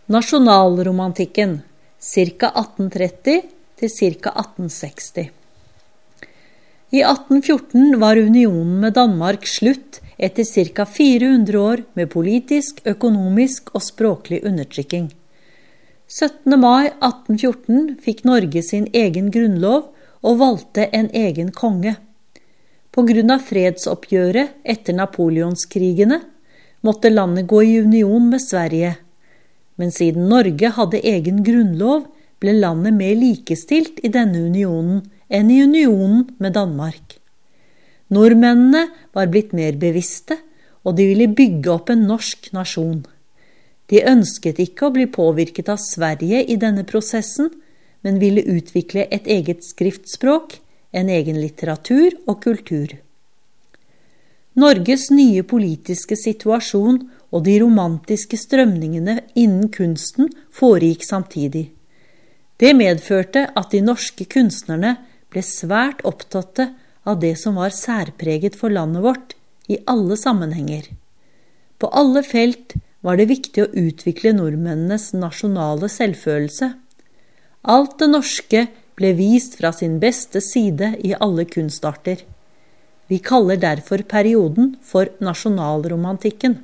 Nasjonalromantikken, ca. 1830 til ca. 1860. I 1814 var unionen med Danmark slutt etter ca. 400 år med politisk, økonomisk og språklig undertrykking. 17. mai 1814 fikk Norge sin egen grunnlov og valgte en egen konge. På grunn av fredsoppgjøret etter Napoleonskrigene måtte landet gå i union med Sverige. Men siden Norge hadde egen grunnlov, ble landet mer likestilt i denne unionen enn i unionen med Danmark. Nordmennene var blitt mer bevisste, og de ville bygge opp en norsk nasjon. De ønsket ikke å bli påvirket av Sverige i denne prosessen, men ville utvikle et eget skriftspråk, en egen litteratur og kultur. Norges nye politiske situasjon og de romantiske strømningene innen kunsten foregikk samtidig. Det medførte at de norske kunstnerne ble svært opptatte av det som var særpreget for landet vårt i alle sammenhenger. På alle felt var det viktig å utvikle nordmennenes nasjonale selvfølelse. Alt det norske ble vist fra sin beste side i alle kunstarter. Vi kaller derfor perioden for nasjonalromantikken.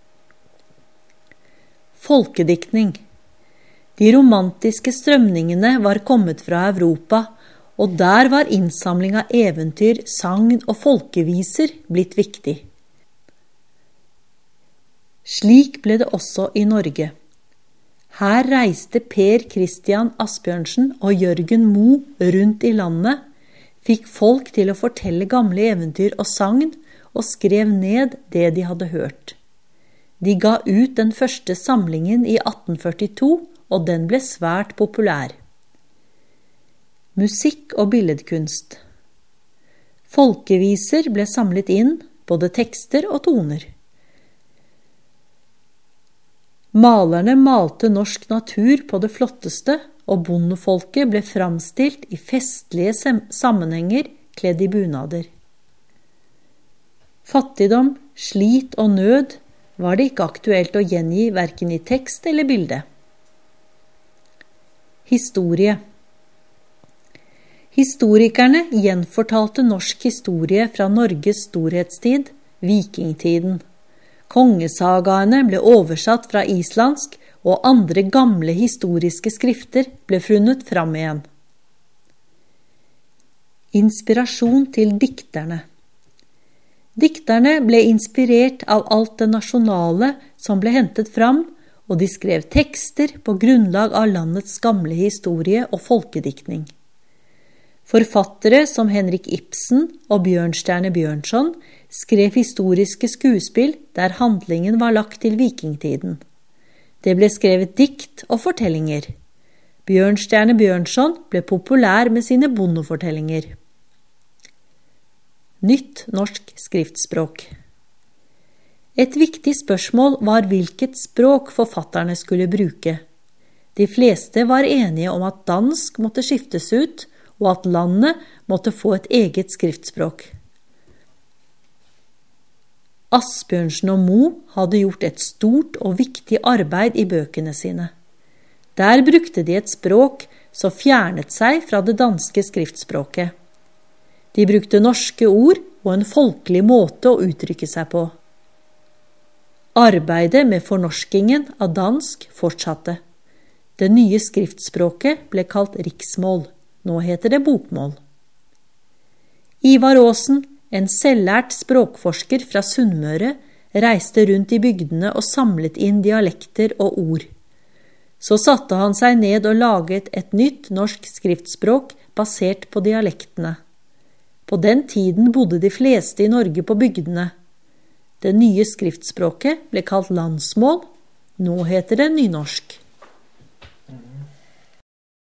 Folkediktning. De romantiske strømningene var kommet fra Europa, og der var innsamling av eventyr, sagn og folkeviser blitt viktig. Slik ble det også i Norge. Her reiste Per Christian Asbjørnsen og Jørgen Moe rundt i landet, fikk folk til å fortelle gamle eventyr og sagn, og skrev ned det de hadde hørt. De ga ut den første samlingen i 1842, og den ble svært populær. Musikk og billedkunst. Folkeviser ble samlet inn, både tekster og toner. Malerne malte norsk natur på det flotteste, og bondefolket ble framstilt i festlige sammenhenger kledd i bunader. Fattigdom, slit og nød var det ikke aktuelt å gjengi hverken i tekst eller bilde. Historie. Historikerne gjenfortalte norsk historie fra Norges storhetstid, vikingtiden. Kongesagaene ble oversatt fra islandsk, og andre gamle historiske skrifter ble funnet fram igjen. Inspirasjon til dikterne. Dikterne ble inspirert av alt det nasjonale som ble hentet fram, og de skrev tekster på grunnlag av landets gamle historie og folkediktning. Forfattere som Henrik Ibsen og Bjørnstjerne Bjørnson skrev historiske skuespill der handlingen var lagt til vikingtiden. Det ble skrevet dikt og fortellinger. Bjørnstjerne Bjørnson ble populær med sine bondefortellinger. Nytt norsk skriftspråk. Et viktig spørsmål var hvilket språk forfatterne skulle bruke. De fleste var enige om at dansk måtte skiftes ut, og at landet måtte få et eget skriftspråk. Asbjørnsen og Moe hadde gjort et stort og viktig arbeid i bøkene sine. Der brukte de et språk som fjernet seg fra det danske skriftspråket. De brukte norske ord og en folkelig måte å uttrykke seg på. Arbeidet med fornorskingen av dansk fortsatte. Det nye skriftspråket ble kalt riksmål. Nå heter det bokmål. Ivar Aasen, en selvlært språkforsker fra Sunnmøre, reiste rundt i bygdene og samlet inn dialekter og ord. Så satte han seg ned og laget et nytt norsk skriftspråk basert på dialektene. På den tiden bodde de fleste i Norge på bygdene. Det nye skriftspråket ble kalt landsmål, nå heter det nynorsk.